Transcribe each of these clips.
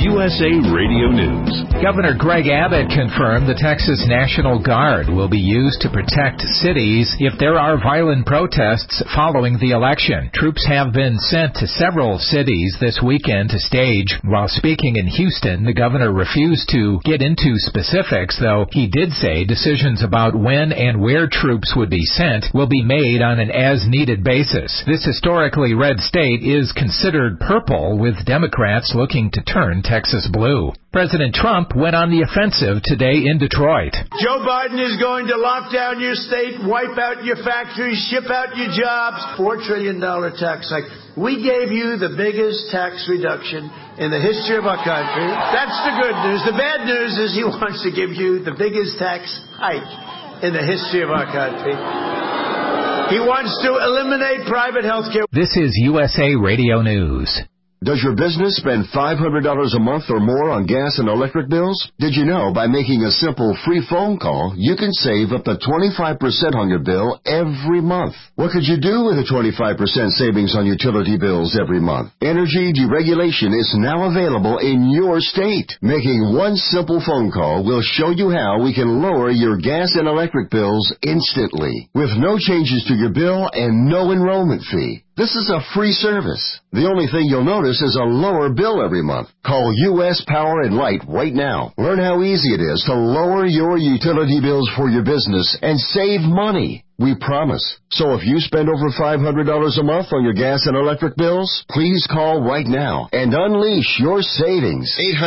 USA Radio News. Governor Greg Abbott confirmed the Texas National Guard will be used to protect cities if there are violent protests following the election. Troops have been sent to several cities this weekend to stage. While speaking in Houston, the governor refused to get into specifics, though he did say decisions about when and where troops would be sent will be made on an as-needed basis. This historically red state is considered purple, with Democrats looking to turn Texas blue. President Trump went on the offensive today in Detroit. Joe Biden is going to lock down your state, wipe out your factories, ship out your jobs. $4 trillion tax hike. We gave you the biggest tax reduction in the history of our country. That's the good news. The bad news is he wants to give you the biggest tax hike in the history of our country. He wants to eliminate private health care. This is USA Radio News. Does your business spend $500 a month or more on gas and electric bills? Did you know by making a simple free phone call, you can save up to 25% on your bill every month? What could you do with a 25% savings on utility bills every month? Energy deregulation is now available in your state. Making one simple phone call will show you how we can lower your gas and electric bills instantly, with no changes to your bill and no enrollment fee. This is a free service. The only thing you'll notice is a lower bill every month. Call U.S. Power and Light right now. Learn how easy it is to lower your utility bills for your business and save money. We promise. So if you spend over $500 a month on your gas and electric bills, please call right now and unleash your savings.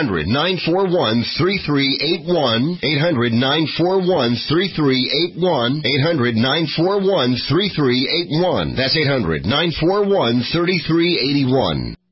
800-941-3381. 800-941-3381. 800-941-3381. That's 800-941-3381.